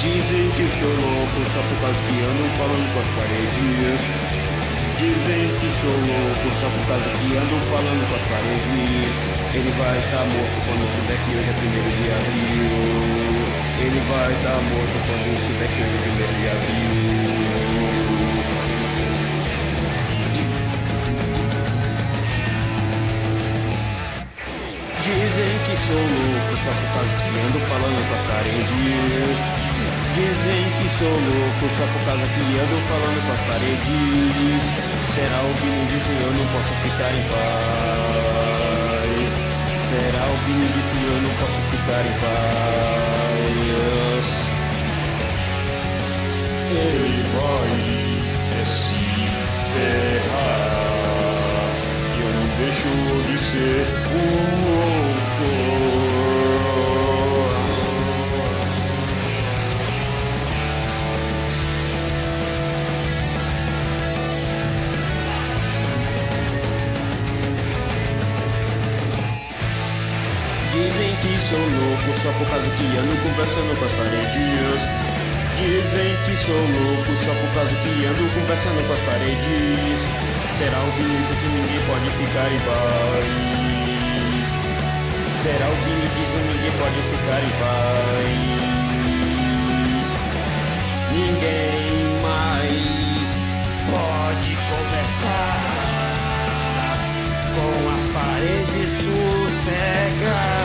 Dizem que sou louco só por causa que ando falando com as paredes. Dizem que sou louco só por causa que ando falando com as paredes. Ele vai estar morto quando souber que hoje é 1º de abril. Ele vai estar morto quando souber que hoje é 1º de abril. Dizem que sou louco só por causa que ando falando com as paredes. Dizem que sou louco só por causa que ando falando com as paredes. Será o Vini de que eu não posso ficar em paz? Será o Vini de que eu não posso ficar em paz? Ele vai se ferrar. Eu não deixo de ser louco. Dizem que sou louco só por causa que ando conversando com as paredes. Dizem que sou louco só por causa que ando conversando com as paredes. Será o Vini que ninguém pode ficar em paz? Será o Vini que ninguém pode ficar em paz? Ninguém mais pode conversar com as paredes sossegadas.